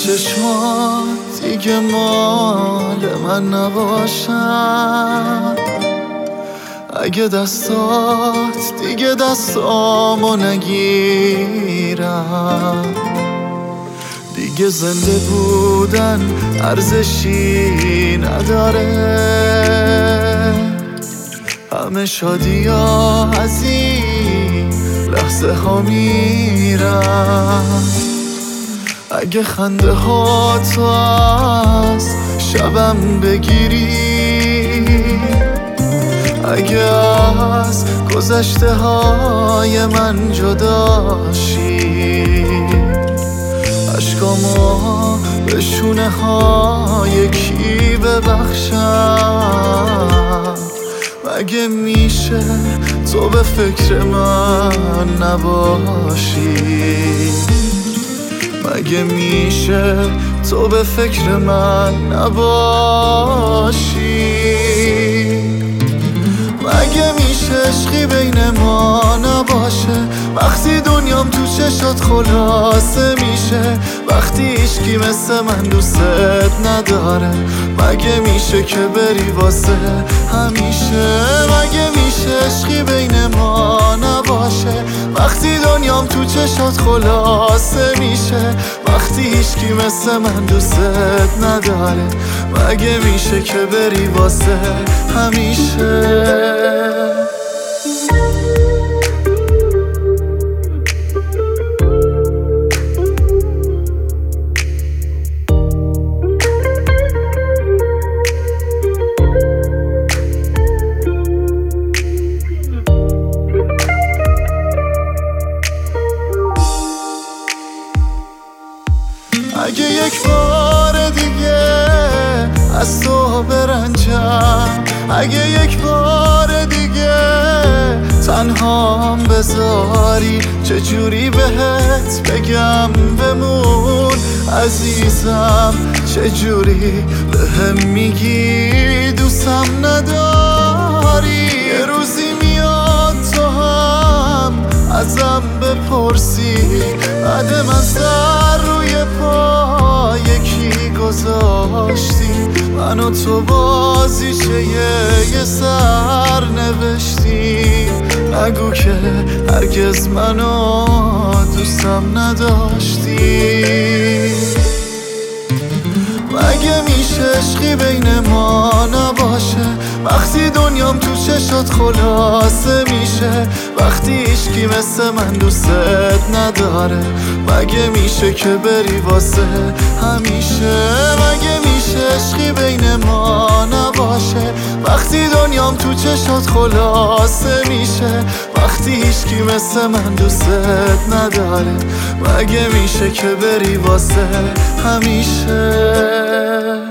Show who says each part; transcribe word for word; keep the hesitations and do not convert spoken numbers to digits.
Speaker 1: چشمات دیگه مال من نباشن، اگه دستات دیگه دستامو نگیرن، دیگه زنده بودن ارزشی نداره. همه شادی ها از این لحظه ها میرن، اگه خنده ها تو از شبم بگیری، اگه از گذشته های من جداشی، عشقامو به شونه های کی ببخشم؟ مگه میشه تو به فکر من نباشی؟ مگه میشه تو به فکر من نباشی؟ مگه میشه عشقی بین ما نباشه وقتی دنیام تو چشات خلاصه میشه، وقتی هیچکی مثل من دوستت نداره؟ مگه میشه که بری واسه همیشه؟ مگه میشه عشقی بین ما نباشه وقتی دنیام تو چشات خلاصه میشه، وقتی هیچکی مثل من دوستت نداره؟ مگه میشه که بری واسه همیشه؟ اگه یک بار دیگه از تو برنجم، اگه یک بار دیگه تنهام بذاری، چجوری بهت بگم بمون عزیزم؟ چجوری بهم میگی دوستم نداری؟ یه روزی میاد تو هم ازم بپرسی، بعد من سر روی پا یکی گذاشتی، من و تو بازیچه یه سر نوشتی. نگو که هرگز منو دوستم نداشتی. مگه میشه عشقی بین ما نباشه وقتی دنیام تو چشات خلاصه میشه، وقتی هیچکی مثل من دوستت نداره؟ مگه میشه که بری واسه همیشه؟ مگه میشه عشقی بین ما نباشه وقتی دنیام تو چشات خلاصه میشه، وقتی هیچکی مثل من دوستت نداره؟ مگه میشه که بری واسه همیشه؟